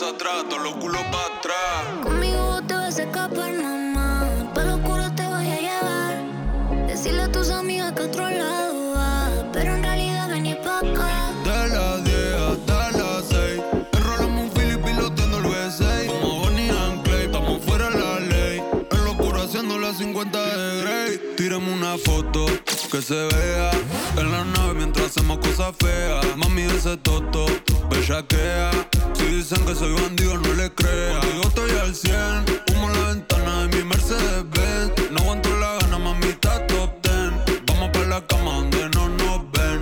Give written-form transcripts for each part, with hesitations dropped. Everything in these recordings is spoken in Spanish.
atrás, todos los culos para atrás. Conmigo te vas a escapar, mamá. Pa' lo oscuro te voy a llevar. Decirle a tus amigas que a otro lado va, pero en realidad vení pa' acá. De las 10 hasta las 6, enrolamos un Philip piloteando el V6. Como Bonnie and Clyde, estamos fuera de la ley. En lo oscuro haciendo las 50 de Grey. Tírame una foto que se vea en la nave mientras hacemos cosas feas. Mami, ese toto, bellaquea. Si dicen que soy bandido, no le crea. Contigo estoy al 100, humo en la ventana de mi Mercedes-Benz. No aguanto la gana, mami, está top 10. Vamos pa' la cama donde no nos ven.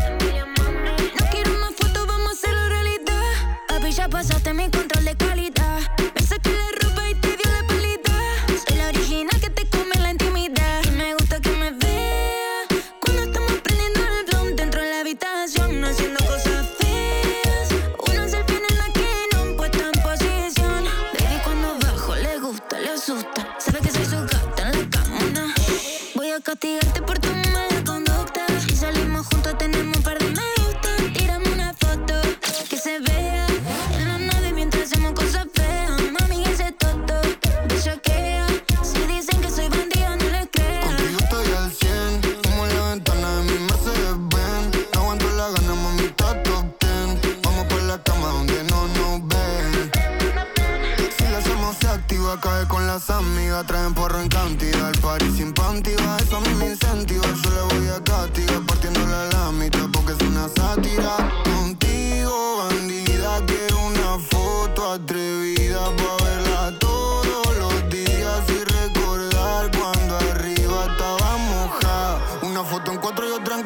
No quiero más fotos, vamos a hacerlo realidad. Papi, ya pasaste mi control de calidad. Me saqué la ropa y te dio la pálida. Soy la original que te come la intimidad. Y me gusta que me vea cuando estamos prendiendo el blunt dentro de la habitación, haciendo cosas feas. Una selfie en la que no puesta en posición. Baby, cuando bajo le gusta, le asusta. Sabe que soy su gata en la cama. Voy a castigarte por tu mala conducta. Si salimos juntos tenemos un par de me gusta. Tírame una foto que se vea en la nave mientras hacemos cosas feas. Mami, ese toto bellaquea. Si dicen que soy bandida, no les creas. Contigo estoy al 100, como en la ventana de mi Mercedes-Benz. No aguanto la gana, mami, está top 10. Vamos por la cama donde no nos ven. Si la hacemos se activa, cae con las amigas. Traen porro en cantidad, el party sin panty va. Eso a mí me incentiva, yo le voy a castigar partiéndola a la mitad porque es una sátira. Contigo, bandida, quiero una foto atrevida pa' verla todos los días y recordar cuando arriba estaba mojada. Una foto en 4 y otra en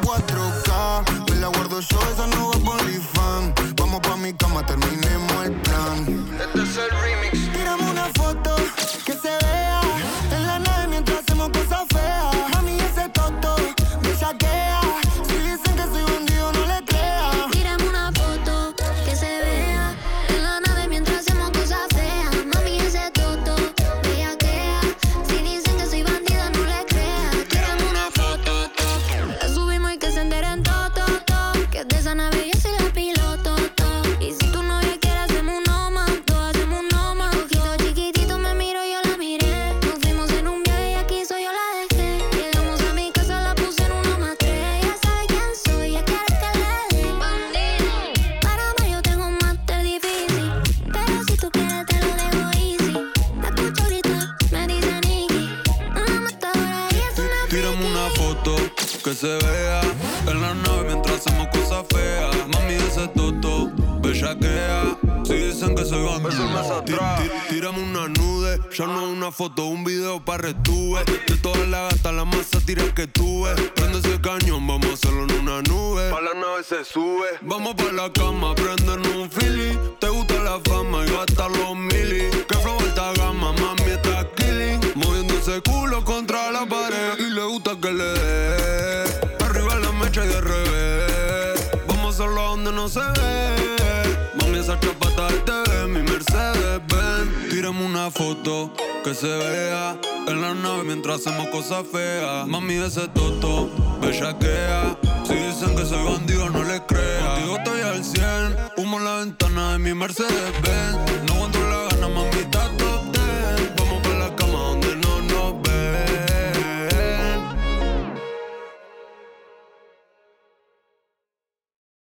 4K. Me la guardo yo, esa no va por OnlyFans. Vamos pa' mi cama, terminemos el plan. Este es el remix. Tírame una foto que se vea en la nave mientras hacemos cosas feas. Mami, ese toto me saquea. Si dicen que soy bandido, no le creas. Tírame una foto que se vea en la nave mientras hacemos cosas feas. Mami, ese toto bellaquea. Si dicen que soy bandida, no le creas. Tírame una foto, la subimos y que se enteren todo. Que de esa nave yo soy la piloto. Y si tu novia quiere hacemos uno más, hacemos uno más. Ojito chiquitito me miro, yo la miré. Nos fuimos en un viaje y aquí soy yo la dejé. Llegamos a mi casa, la puse en 1+3. Ya sabe quién soy, ya quiere que le dé. Bandido. Para mí yo tengo un máster difícil, pero si tú quieres te lo dejo easy. La escucho ahorita, me dice Nicky. Una matadora y es una Tírame una foto que se vea en la nave mientras hacemos cosas feas. Mami, ese toto bellaquea. Si dicen que soy bandido, tírame una nude. Ya no una foto, un video pa' retuve. De todas las gatas la más sátira que tuve. Prende ese cañón, vamos a hacerlo en una nube. Pa' la nave se sube. Vamos pa' la cama, prendernos un Philly. Te gusta la fama y gastar los mili. Que flow alta gama, mami está killing. Moviendo ese culo contra la pared. Y le gusta que le dé arriba la mecha y de revés. Vamos a hacerlo a donde no se ve. Mami, esa chapata de TV, mi Mercedes-Benz. Tírame una foto que se vea en la nave mientras hacemos cosas feas. Mami, ese toto bellaquea. Si dicen que soy bandido, no le creas. Contigo estoy al 100, humo en la ventana de mi Mercedes-Benz. No aguanto la gana, mami, está top